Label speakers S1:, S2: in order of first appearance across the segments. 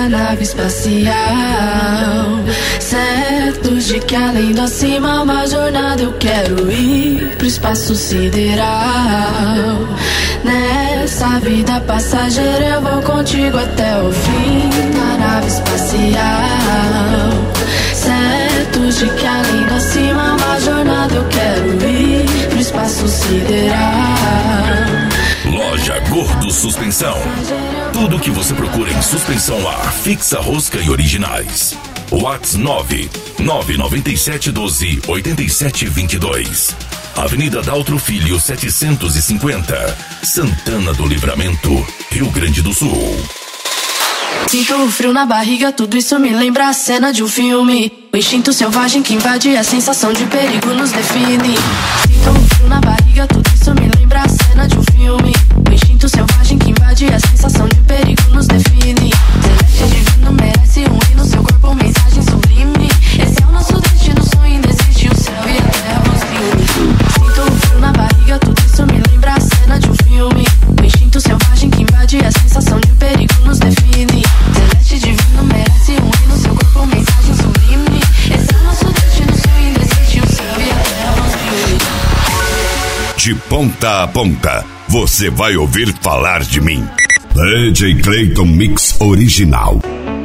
S1: uma nave espacial, certos de que além do acima uma jornada eu quero ir pro espaço sideral. Nessa vida passageira eu vou contigo até o fim da nave espacial, certos de que além do acima uma jornada eu quero ir pro espaço sideral.
S2: Loja Gordo Suspensão. Tudo que você procura em suspensão a ar, fixa, rosca e originais. WhatsApp 997128722. Avenida Daltro Filho 750, Santana do Livramento, Rio Grande do Sul.
S1: Sinto o frio na barriga, tudo isso me lembra a cena de um filme. O instinto selvagem que invade, a sensação de perigo nos define. Sinto o frio na barriga, tudo isso me lembra a cena de um filme. O instinto selvagem que invade, a sensação de perigo nos define. Celeste divino merece um hino, seu corpo mensagem sublime. Esse é o nosso destino, sonho indesiste, o céu e a terra nos une. Sinto o frio na barriga, tudo isso me lembra a cena de um filme. O instinto selvagem que invade, a sensação de perigo nos define. Celeste divino merece um hino, seu corpo mensagem sublime. Esse é o nosso destino, sonho indesiste, o céu e a terra nos une.
S3: De ponta a ponta, você vai ouvir falar de mim. DJ Clayton Mix Original.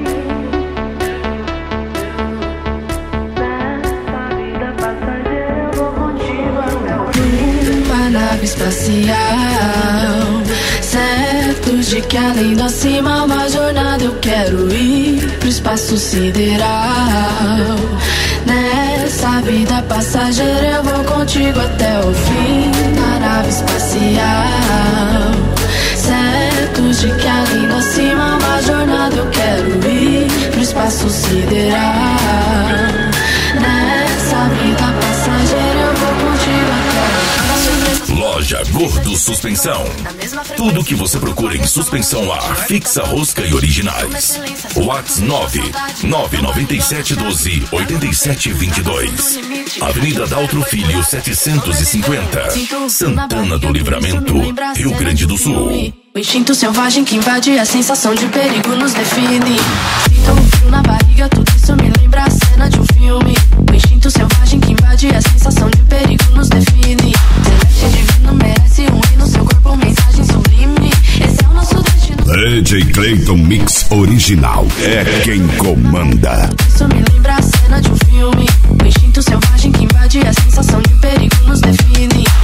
S1: Uma nave espacial, certos de que além do acima uma jornada eu quero ir pro espaço sideral. Nessa vida passageira eu vou contigo até o fim da nave espacial, certos de que além do acima uma jornada eu quero ir pro espaço sideral. Nessa vida passageira eu vou contigo até o fim.
S2: Loja Gordo Suspensão. Tudo que você procura em suspensão a ar, fixa, rosca e originais. WhatsApp 997128722. Avenida Daltro Filho 750, Santana do Livramento, Rio Grande do Sul.
S1: O instinto selvagem que invade, a sensação de perigo nos define. Sinto um frio na barriga, tudo isso me lembra a cena de um filme. O instinto selvagem que invade, a sensação de perigo nos define. Celeste divino merece um hino, seu corpo mensagem sublime. Esse é o nosso destino.
S3: DJ Clayton Mix Original é quem comanda.
S1: Isso me lembra a cena de um filme. O instinto selvagem que invade, a sensação de perigo nos define.